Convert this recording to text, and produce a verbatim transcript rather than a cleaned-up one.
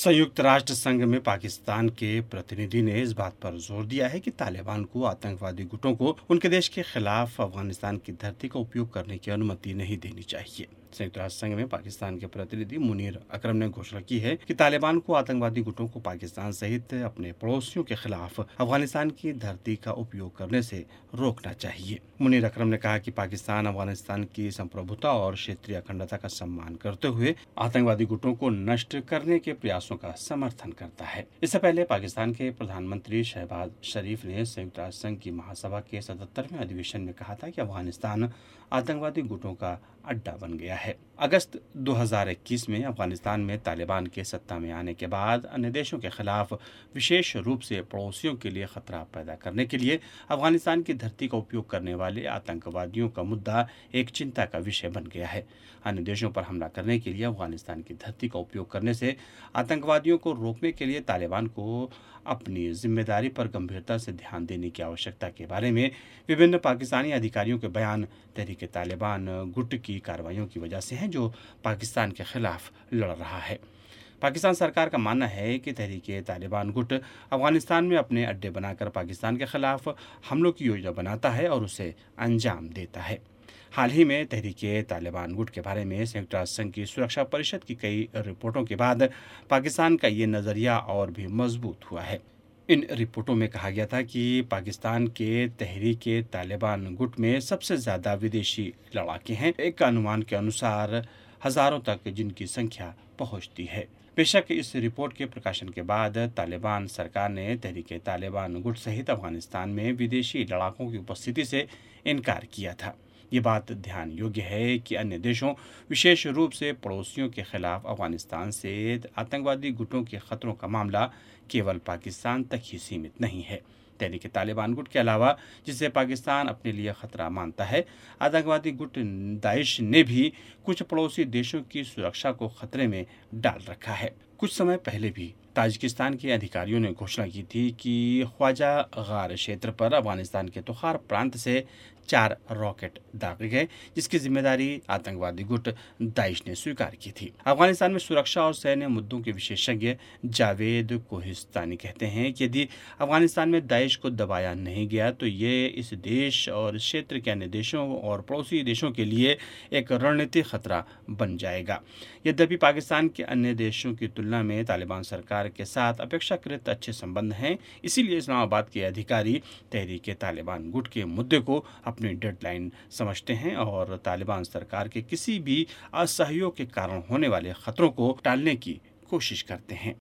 संयुक्त राष्ट्र संघ में पाकिस्तान के प्रतिनिधि ने इस बात पर जोर दिया है कि तालिबान को आतंकवादी गुटों को उनके देश के खिलाफ अफगानिस्तान की धरती का उपयोग करने की अनुमति नहीं देनी चाहिए। संयुक्त राष्ट्र संघ में पाकिस्तान के प्रतिनिधि मुनीर अकरम ने घोषणा की है कि तालिबान को आतंकवादी गुटों को पाकिस्तान सहित अपने पड़ोसियों के खिलाफ अफगानिस्तान की धरती का उपयोग करने से रोकना चाहिए। मुनीर अकरम ने कहा कि पाकिस्तान अफगानिस्तान की संप्रभुता और क्षेत्रीय अखंडता का सम्मान करते हुए आतंकवादी गुटों को नष्ट करने के प्रयासों का समर्थन करता है। इससे पहले पाकिस्तान के प्रधानमंत्री शहबाज शरीफ ने संयुक्त राष्ट्र संघ की महासभा के सतहत्तरवें अधिवेशन में कहा था कि अफगानिस्तान आतंकवादी गुटों का अड्डा बन गया है। अगस्त दो हज़ार इक्कीस में अफगानिस्तान में तालिबान के सत्ता में आने के बाद अन्य देशों के खिलाफ विशेष रूप से पड़ोसियों के लिए खतरा पैदा करने के लिए अफगानिस्तान की धरती का उपयोग करने वाले आतंकवादियों का मुद्दा एक चिंता का विषय बन गया है। अन्य देशों पर हमला करने के लिए अफगानिस्तान की धरती का उपयोग करने से आतंकवादियों को रोकने के लिए तालिबान को अपनी जिम्मेदारी पर गंभीरता से ध्यान देने की आवश्यकता के बारे में विभिन्न पाकिस्तानी अधिकारियों के बयान तहरीके तालिबान गुट की कार्रवाइयों की वजह से हैं जो पाकिस्तान के खिलाफ लड़ रहा है। पाकिस्तान सरकार का मानना है कि तहरीके तालिबान गुट अफगानिस्तान में अपने अड्डे बनाकर पाकिस्तान के खिलाफ हमलों की योजना बनाता है और उसे अंजाम देता है। हाल ही में तहरीके तालिबान गुट के बारे में संयुक्त राष्ट्र संघ की सुरक्षा परिषद की कई रिपोर्टों के बाद पाकिस्तान का ये नजरिया और भी मजबूत हुआ है। इन रिपोर्टों में कहा गया था कि पाकिस्तान के तहरीके तालिबान गुट में सबसे ज्यादा विदेशी लड़ाके हैं। एक अनुमान के अनुसार हजारों तक जिनकी संख्या पहुंचती है। बेशक इस रिपोर्ट के प्रकाशन के बाद तालिबान सरकार ने तहरीके तालिबान गुट सहित अफगानिस्तान में विदेशी लड़ाकों की उपस्थिति से इनकार किया था। ये बात ध्यान योग्य है कि अन्य देशों विशेष रूप से पड़ोसियों के खिलाफ अफगानिस्तान से आतंकवादी गुटों के खतरों का मामला केवल पाकिस्तान तक ही सीमित नहीं है। तहरीके तालिबान गुट के अलावा जिसे पाकिस्तान अपने लिए खतरा मानता है, आतंकवादी गुट दाइश ने भी कुछ पड़ोसी देशों की सुरक्षा को खतरे में डाल रखा है। कुछ समय पहले भी ताजिकिस्तान के अधिकारियों ने घोषणा की थी कि ख्वाजा गार क्षेत्र पर अफगानिस्तान के तुखार प्रांत से चार रॉकेट दागे गए, जिसकी जिम्मेदारी आतंकवादी गुट दाइश ने स्वीकार की थी। अफगानिस्तान में सुरक्षा और सैन्य मुद्दों के विशेषज्ञ जावेद कोहिस्तानी कहते हैं कि यदि अफगानिस्तान में दाइश को दबाया नहीं गया तो ये इस देश और क्षेत्र के अन्य देशों और पड़ोसी देशों के लिए एक रणनीतिक खतरा बन जाएगा। यद्यपि पाकिस्तान के अन्य देशों की तुलना में तालिबान सरकार के साथ अपेक्षाकृत अच्छे संबंध हैं, इसीलिए इस्लामाबाद के अधिकारी तहरीके तालिबान गुट के मुद्दे को अपनी डेडलाइन समझते हैं और तालिबान सरकार के किसी भी असहयोग के कारण होने वाले खतरों को टालने की कोशिश करते हैं।